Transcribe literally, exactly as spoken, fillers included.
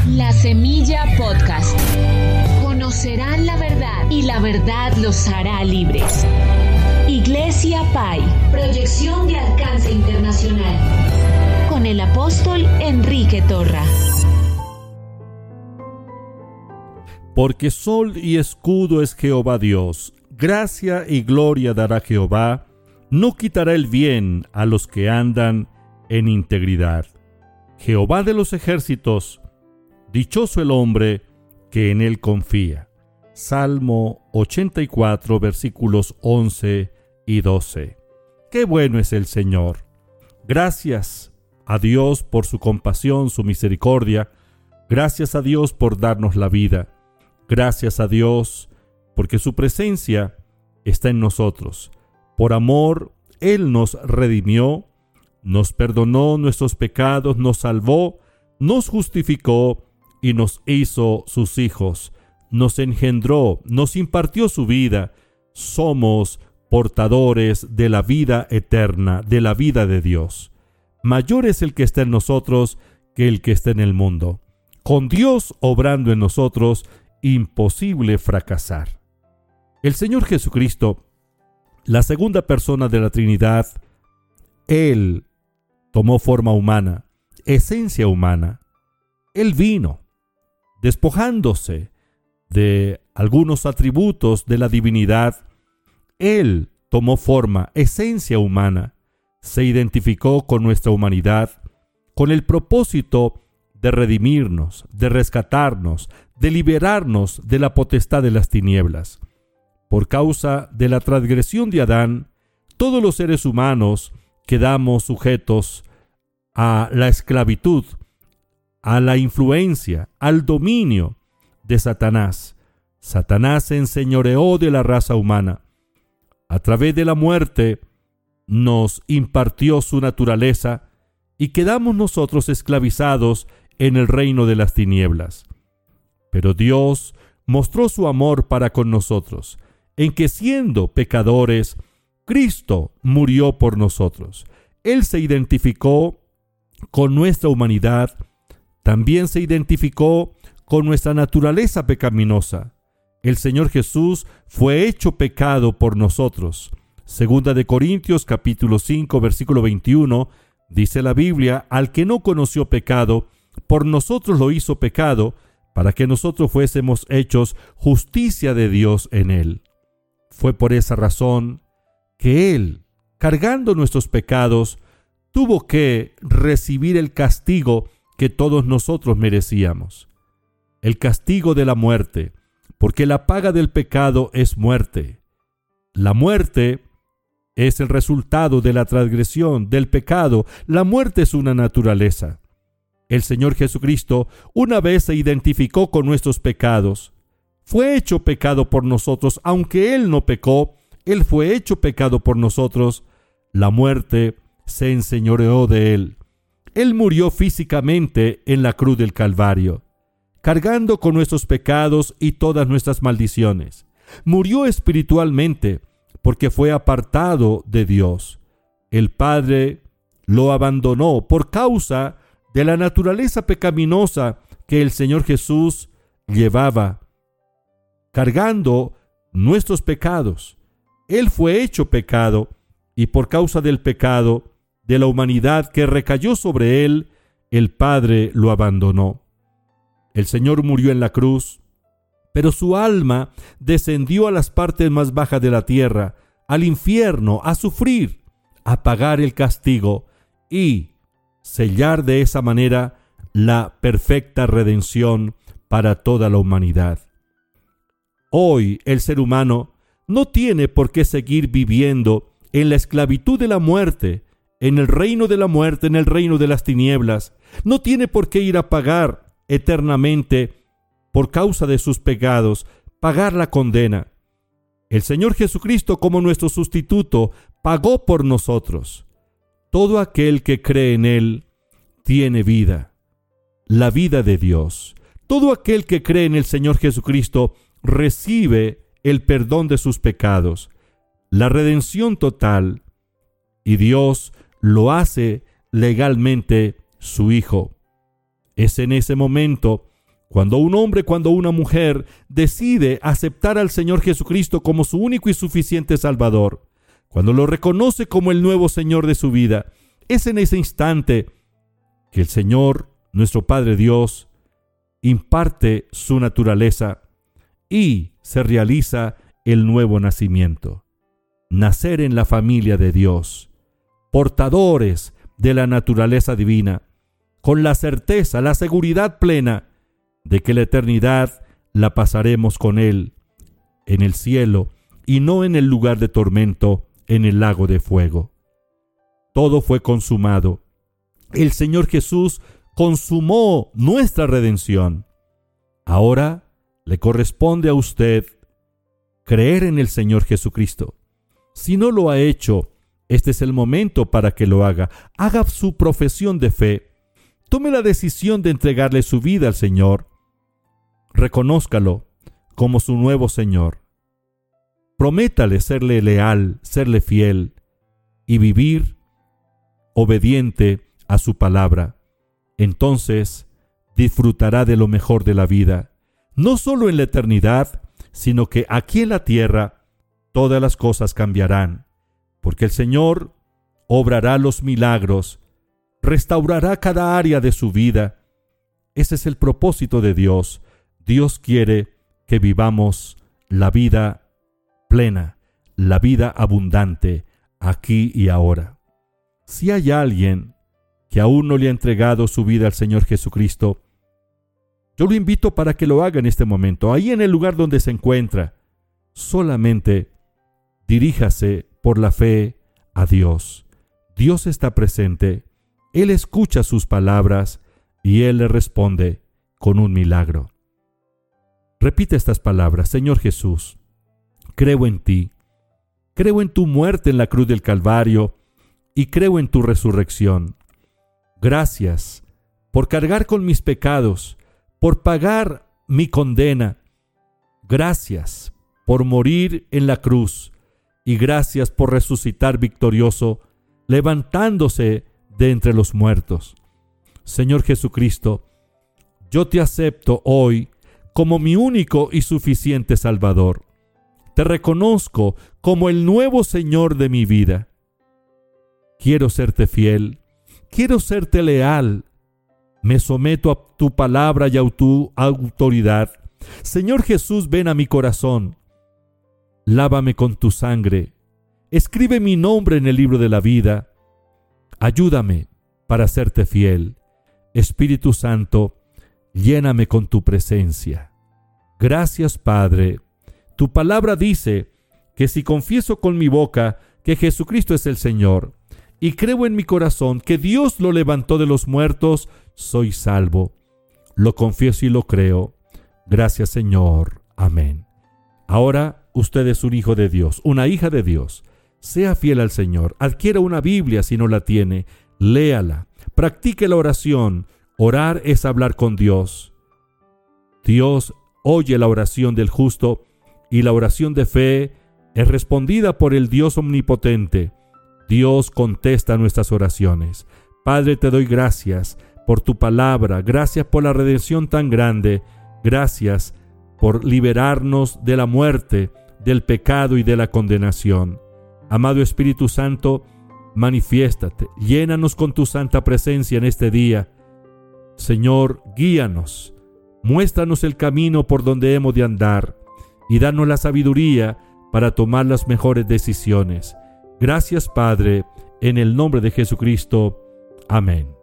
La Semilla Podcast. Conocerán la verdad y la verdad los hará libres. Iglesia Pai. Proyección de alcance internacional. Con el apóstol Enrique Torra. Porque sol y escudo es Jehová Dios. Gracia y gloria dará Jehová. No quitará el bien a los que andan en integridad. Jehová de los ejércitos, dichoso el hombre que en él confía. Salmo ochenta y cuatro, versículos once y doce. Qué bueno es el Señor. Gracias a Dios por su compasión, su misericordia. Gracias a Dios por darnos la vida. Gracias a Dios porque su presencia está en nosotros. Por amor, Él nos redimió, nos perdonó nuestros pecados, nos salvó, nos justificó y nos hizo sus hijos. Nos engendró, nos impartió su vida. Somos portadores de la vida eterna, de la vida de Dios. Mayor es el que está en nosotros que el que está en el mundo. Con Dios obrando en nosotros, imposible fracasar. El Señor Jesucristo, la segunda persona de la Trinidad, Él tomó forma humana, esencia humana. Él vino, despojándose de algunos atributos de la divinidad. Él tomó forma, esencia humana, se identificó con nuestra humanidad, con el propósito de redimirnos, de rescatarnos, de liberarnos de la potestad de las tinieblas. Por causa de la transgresión de Adán, todos los seres humanos quedamos sujetos a la esclavitud, a la influencia, al dominio de Satanás. Satanás se enseñoreó de la raza humana. A través de la muerte nos impartió su naturaleza y quedamos nosotros esclavizados en el reino de las tinieblas. Pero Dios mostró su amor para con nosotros, en que siendo pecadores, Cristo murió por nosotros. Él se identificó con nuestra humanidad, también se identificó con nuestra naturaleza pecaminosa. El Señor Jesús fue hecho pecado por nosotros. Segunda de Corintios capítulo cinco, versículo veintiuno, dice la Biblia: al que no conoció pecado, por nosotros lo hizo pecado, para que nosotros fuésemos hechos justicia de Dios en él. Fue por esa razón que Él, cargando nuestros pecados, tuvo que recibir el castigo que todos nosotros merecíamos. El castigo de la muerte, porque la paga del pecado es muerte. La muerte es el resultado de la transgresión, del pecado. La muerte es una naturaleza. El Señor Jesucristo una vez se identificó con nuestros pecados. Fue hecho pecado por nosotros, aunque Él no pecó, Él fue hecho pecado por nosotros. La muerte se enseñoreó de Él. Él murió físicamente en la cruz del Calvario, cargando con nuestros pecados y todas nuestras maldiciones. Murió espiritualmente porque fue apartado de Dios. El Padre lo abandonó por causa de la naturaleza pecaminosa que el Señor Jesús llevaba, cargando nuestros pecados. Él fue hecho pecado y por causa del pecado de la humanidad que recayó sobre Él, el Padre lo abandonó. El Señor murió en la cruz, pero su alma descendió a las partes más bajas de la tierra, al infierno, a sufrir, a pagar el castigo y sellar de esa manera la perfecta redención para toda la humanidad. Hoy el ser humano no tiene por qué seguir viviendo en la esclavitud de la muerte, en el reino de la muerte, en el reino de las tinieblas. No tiene por qué ir a pagar eternamente por causa de sus pecados, pagar la condena. El Señor Jesucristo, como nuestro sustituto, pagó por nosotros. Todo aquel que cree en Él tiene vida, la vida de Dios. Todo aquel que cree en el Señor Jesucristo recibe el perdón de sus pecados, la redención total, y Dios lo hace legalmente su Hijo. Es en ese momento Cuando un hombre, cuando una mujer decide aceptar al Señor Jesucristo como su único y suficiente Salvador, cuando lo reconoce como el nuevo Señor de su vida, es en ese instante que el Señor, nuestro Padre Dios, imparte su naturaleza y se realiza el nuevo nacimiento. Nacer en la familia de Dios, portadores de la naturaleza divina, con la certeza, la seguridad plena de que la eternidad la pasaremos con Él en el cielo y no en el lugar de tormento, en el lago de fuego. Todo fue consumado. El Señor Jesús consumó nuestra redención. Ahora le corresponde a usted creer en el Señor Jesucristo. Si no lo ha hecho, este es el momento para que lo haga. Haga su profesión de fe. Tome la decisión de entregarle su vida al Señor. Reconózcalo como su nuevo Señor. Prométale serle leal, serle fiel y vivir obediente a su palabra. Entonces disfrutará de lo mejor de la vida, no solo en la eternidad, sino que aquí en la tierra todas las cosas cambiarán, porque el Señor obrará los milagros, restaurará cada área de su vida. Ese es el propósito de Dios. Dios quiere que vivamos la vida plena, la vida abundante, aquí y ahora. Si hay alguien que aún no le ha entregado su vida al Señor Jesucristo, yo lo invito para que lo haga en este momento, ahí en el lugar donde se encuentra. Solamente diríjase por la fe a Dios. Dios está presente, Él escucha sus palabras y Él le responde con un milagro. Repite estas palabras: Señor Jesús, creo en ti, creo en tu muerte en la cruz del Calvario y creo en tu resurrección. Gracias por cargar con mis pecados, por pagar mi condena. Gracias por morir en la cruz y gracias por resucitar victorioso, levantándose de entre los muertos. Señor Jesucristo, yo te acepto hoy como mi único y suficiente Salvador. Te reconozco como el nuevo Señor de mi vida. Quiero serte fiel, quiero serte leal. Me someto a tu palabra y a tu autoridad. Señor Jesús, ven a mi corazón. Lávame con tu sangre. Escribe mi nombre en el libro de la vida. Ayúdame para serte fiel. Espíritu Santo, lléname con tu presencia. Gracias, Padre. Tu palabra dice que si confieso con mi boca que Jesucristo es el Señor y creo en mi corazón que Dios lo levantó de los muertos, soy salvo. Lo confieso y lo creo. Gracias, Señor. Amén. Ahora usted es un hijo de Dios, una hija de Dios. Sea fiel al Señor. Adquiera una Biblia si no la tiene. Léala. Practique la oración. Orar es hablar con Dios. Dios oye la oración del justo y la oración de fe es respondida por el Dios omnipotente. Dios contesta nuestras oraciones. Padre, te doy gracias por tu palabra. Gracias por la redención tan grande. Gracias por liberarnos de la muerte, del pecado y de la condenación. Amado Espíritu Santo, manifiéstate. Llénanos con tu santa presencia en este día. Señor, guíanos, muéstranos el camino por donde hemos de andar y danos la sabiduría para tomar las mejores decisiones. Gracias, Padre, en el nombre de Jesucristo. Amén.